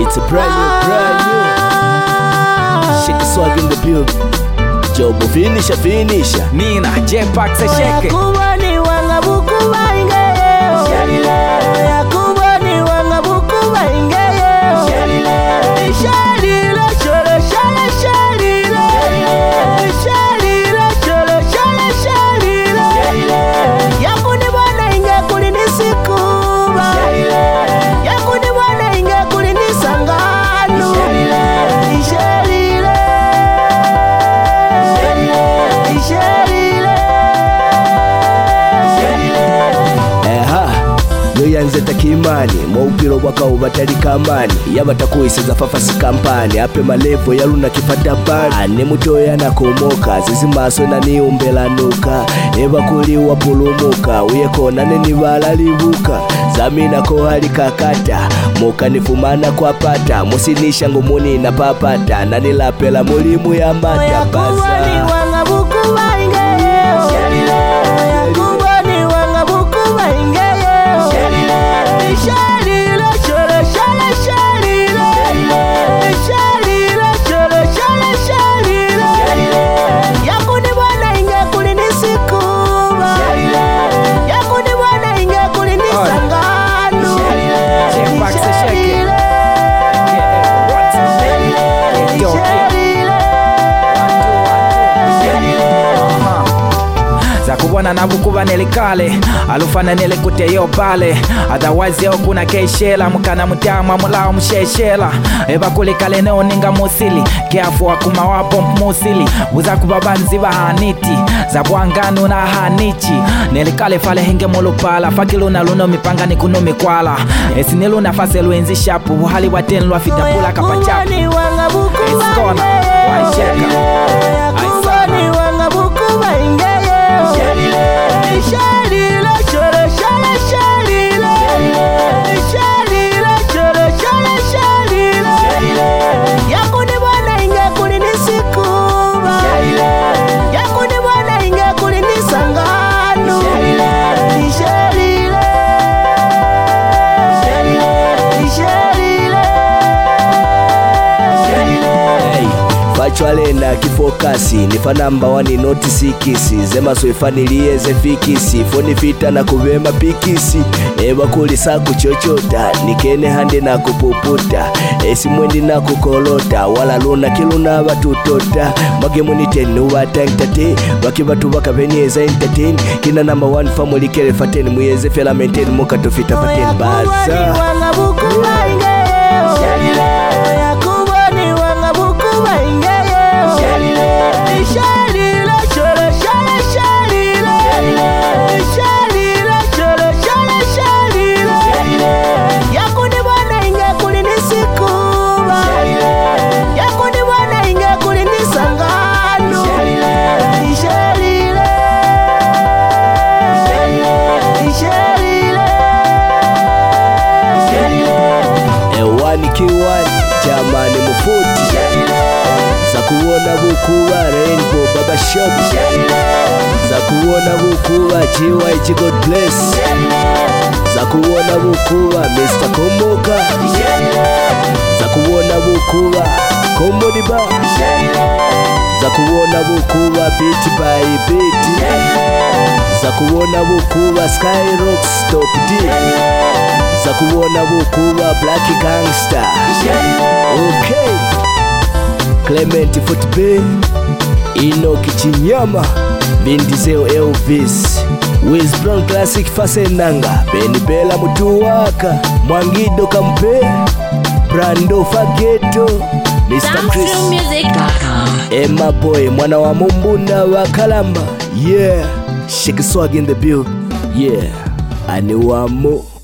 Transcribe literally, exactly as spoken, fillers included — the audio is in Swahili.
It's a brand new, brand new. Shake the swag in the build. Jobo finisha, finisha. Nina, J-Pax a shake it. Yakubani wanga buku baingeo. Yakubani wanga buku baingeo. Shalila, shala, shala, shalila. Shalila, shala, shala, shalila. Yakuni wana inge kuli nisikuba. Yakuni wana inge kuli nisanganu. Shalila. Yoyanze takimani mwaupiro waka ubatari kamani yabatakuisiza fafasi kampani ape malevo yaluna kifata bani ane mutoya na kumoka zizi maso na ni umbelanuka eba kuli wapulumuka uyekona neni balalibuka zamina ko hali kakata muka nifumana kwa pata musinisha ngumuni na papata nani lapela mulimu ya mata baza Zakubona nabukuba nelikale alufana nelikute yo pale otherwise yo kuna keishela mukana mutama mulao msheshela eba kulikale neo ninga musili keafu akuma wapo musili buza kubabanzi bahaniti zabwangano na hanichi nelikale fale henge molopala fakiluna luno mipanga ni kuno mikwala esinilu nafase luenzi shapu hali waten lwa fitapula kapachapu eskona waisheka aisana wanga buku bainge. Shalila, shala, shala, shalila. Shalila, shala, shala, shalila. Yakuni wana inge kuli nisikuba. Yakuni wana inge kuli nisanganu. Shalila. Hey, fachwale na kifokasi nifa namba wani noti sikisi zema soifanilie zefikisi foni fita na kubema pikisi eba kulisa kuchochota nikene hande na kupuputa esi mwendi na kukolota wala luna kiluna batutota mwage muniteni ubata entertain waki batu baka benyeza entertain kina namba one family kele fateni muyeze fela maintain muka tofita fateni baza kiwani jamani mufuti za kuona bukuwa Rainbow Baba Shop za kuona bukuwa G Y G God Bless za kuona bukuwa Mister Komoka za kuona bukuwa Komodi Ba za kuona bukuwa Beat by Beat za kuona bukuwa Skyrock Top D za kuona bukuwa Black Gangster. Okay, Clement Football Ino Kichinyama Bindizeo Elvis Wiz Brown Classic Fasenanga Beni Bella Mutuwaka Mwangido Kampe Brando Fageto Mister Chris Emma Boy mwana wa Mumbunda wa Kalamba. Yeah, shake swag in the build. Yeah, aniwamo